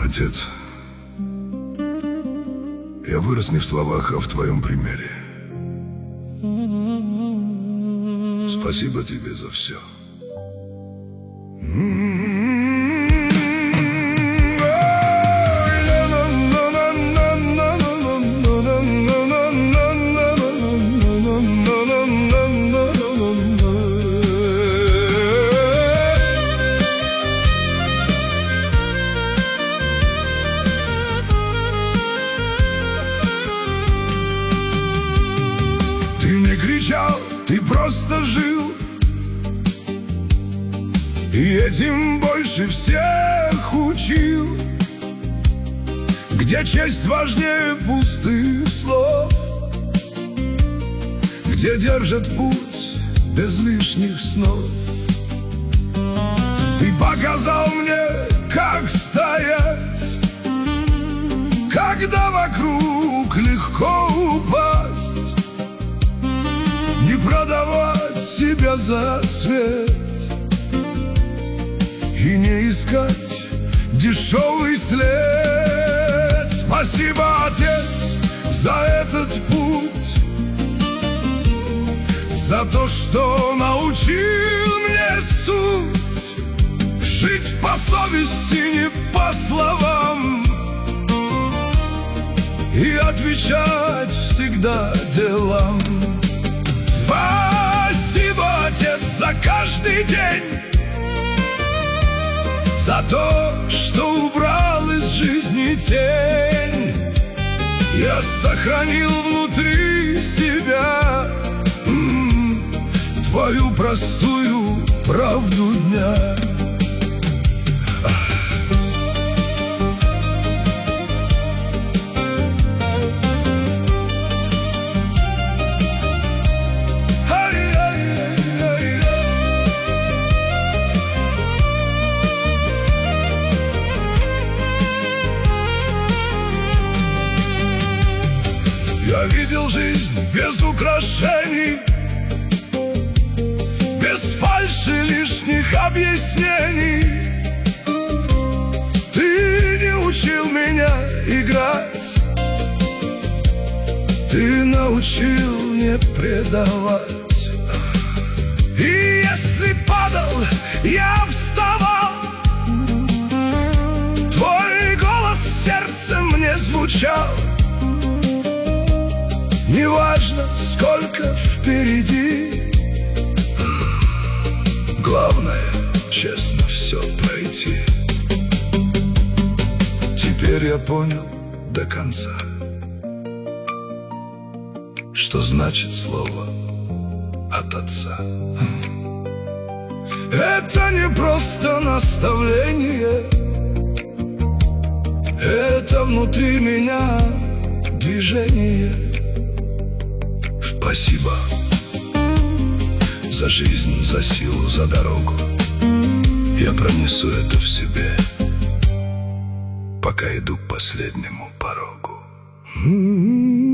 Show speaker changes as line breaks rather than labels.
Отец, я вырос не в словах, а в твоем примере. Спасибо тебе за все. Ты не кричал, ты просто жил, и этим больше всех учил. Где честь важнее пустых слов, где держат путь без лишних снов. Ты показал мне, как стоять, когда вокруг легко упасть. Не продавать себя за свет и не искать дешевый след. Спасибо, Отец, за этот путь, за то, что научил мне суть. Жить по совести, не по словам, и отвечать всегда делам. Спасибо, Отец, за каждый день, за то, что убрал из жизни тень. Я сохранил внутри себя твою простую правду дня. Я видел жизнь без украшений, без фальши лишних объяснений. Ты не учил меня играть, ты научил не предавать. И если падал, я вставал, твой голос в сердце мне звучал. Неважно, сколько впереди, главное, честно все пройти. Теперь я понял до конца, что значит слово от Отца. Это не просто наставление, это внутри меня движение. Спасибо за жизнь, за силу, за дорогу. Я пронесу это в себе, пока иду к последнему порогу.